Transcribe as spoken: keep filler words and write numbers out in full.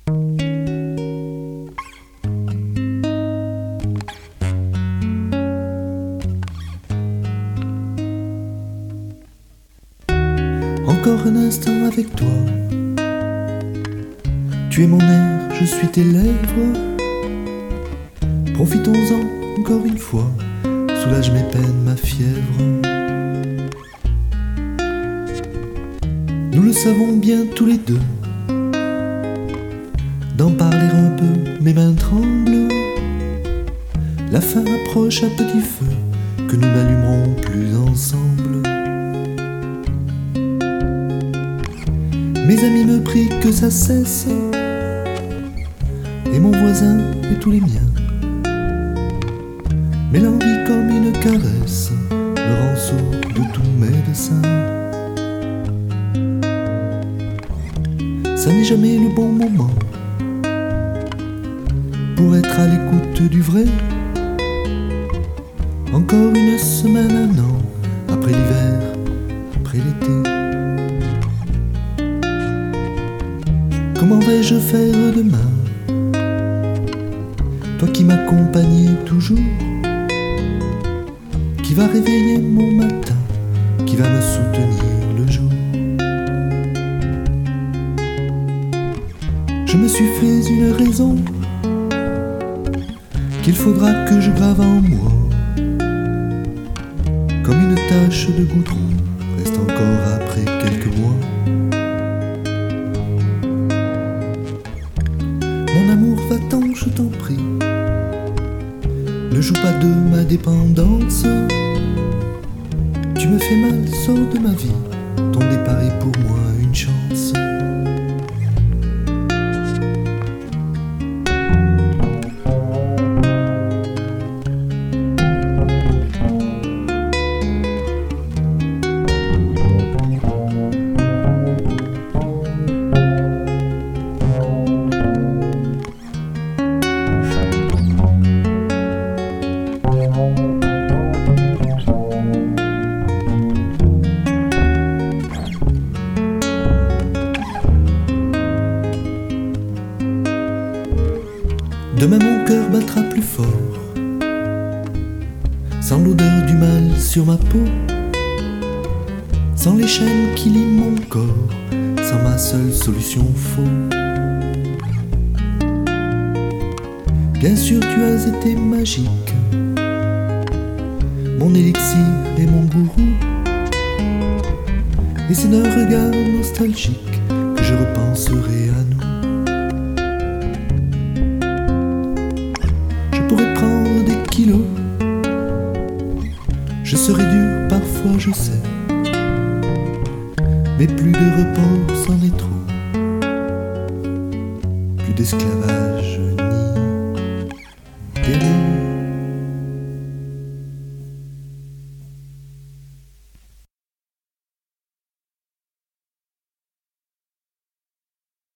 Encore un instant avec toi. Tu es mon air, je suis tes lèvres. Profitons-en encore une fois. Soulage mes peines, ma fièvre. Nous le savons bien tous les deux. D'en parler un peu, mes mains tremblent. La fin approche à petit feu, que nous n'allumerons plus ensemble. Mes amis me prient que ça cesse, et mon voisin et tous les miens. Mais l'envie comme une caresse me rend sourd de tous mes desseins. Ça n'est jamais le bon moment pour être à l'écoute du vrai. Encore une semaine, un an, après l'hiver, après l'été. Comment vais-je faire demain? Toi qui m'accompagnais toujours, qui va réveiller mon matin, qui va me soutenir le jour. Je me suis fait une raison qu'il faudra que je grave en moi. Comme une tache de goudron reste encore après quelques mois. Mon amour, va-t'en, je t'en prie. Ne joue pas de ma dépendance. Tu me fais mal, sors de ma vie. Ton départ est pour moi une chance. Demain mon cœur battra plus fort, sans l'odeur du mal sur ma peau, sans les chaînes qui lient mon corps, sans ma seule solution faux. Bien sûr tu as été magique, mon élixir et mon gourou, et c'est d'un regard nostalgique que je repenserai à nous. Je pourrais prendre des kilos, je serai dur parfois je sais, mais plus de repos c'en est trop, plus d'esclavage